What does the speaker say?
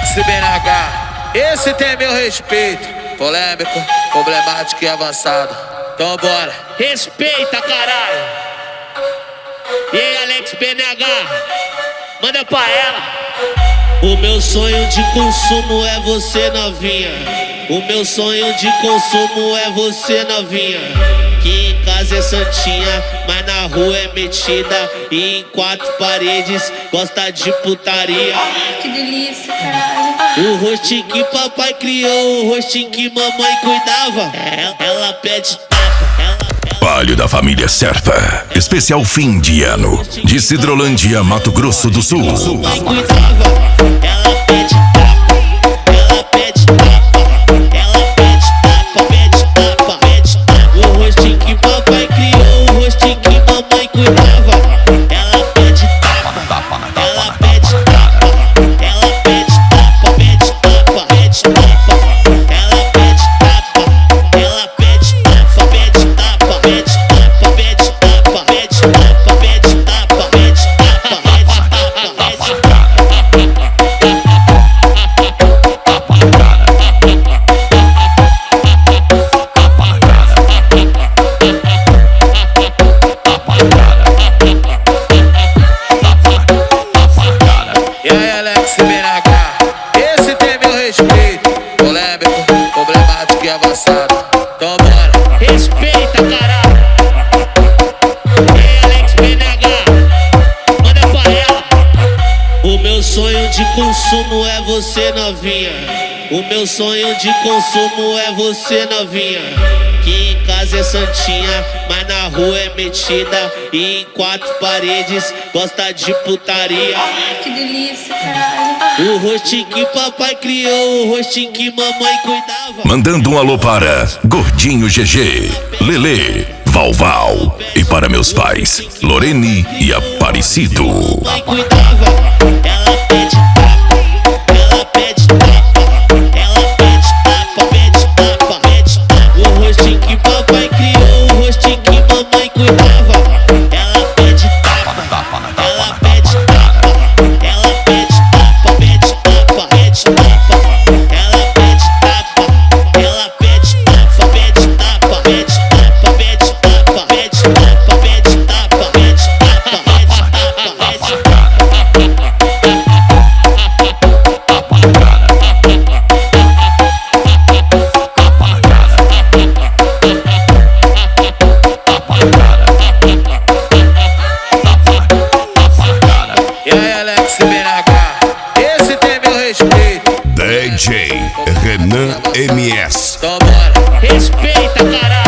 Alex BNH, esse tem meu respeito. Polêmico, problemático e avançado. Então bora. Respeita, caralho. E aí, Alex BNH, manda pra ela. O meu sonho de consumo é você, novinha. O meu sonho de consumo é você, novinha. Que em casa é santinha, mas na rua é metida. E em quatro paredes gosta de putaria. Que delícia, caralho. O rostinho que papai criou, o rostinho que mamãe cuidava. Ela pede tapa, Palio da família Serpa. Especial fim de ano. De Cidrolândia, Mato Grosso do Sul. mamãe cuidava. Ela pede tapa, ela pede tapa, ela pede tapa, pede tapa, pede tapa. O rostinho que papai criou, o rostinho que mamãe cuidava. Ela pede tapa, ela pede tapa, ela pede tapa, pede tapa, pede tapa. Ela pede tapa, ela pede tapa, pede tapa, pede tapa, pede tapa, pede tapa, pede tapa, pede tapa, pede tapa. E aí, Alex BNH, esse tem meu respeito. Polêmico, problemático e avançado. Então bora. Respeita, caralho. Ei, Alex BNH, manda pra ela. O meu sonho de consumo é você, novinha. O meu sonho de consumo é você, novinha. Que em casa é santinha, mas na rua é metida. E em quatro paredes gosta de putaria. Que delícia, caralho. O rostinho que papai criou, o rostinho que mamãe cuidava. Mandando um alô para Gordinho GG, Lelê, Valval. E para meus pais, Lorene e Aparecido. Mamãe cuidava. Ela pede tapa, ela pede tapa, ela pede tapa, pede tapa, pede tapa. O rostinho que papai criou, o rostinho que mamãe cuidava. Ela pede tapa, ela pede tapa, ela pede tapa, pede tapa, pede tapa. Ela pede tapa, ela pede tapa, pede tapa, pede tapa, pede tapa, pede tapa, pede tapa, pede tapa, pede tapa, pede tapa. E aí, Alex BNH, esse tem meu respeito. DJ Renan MS. Então bora. Respeita, caralho.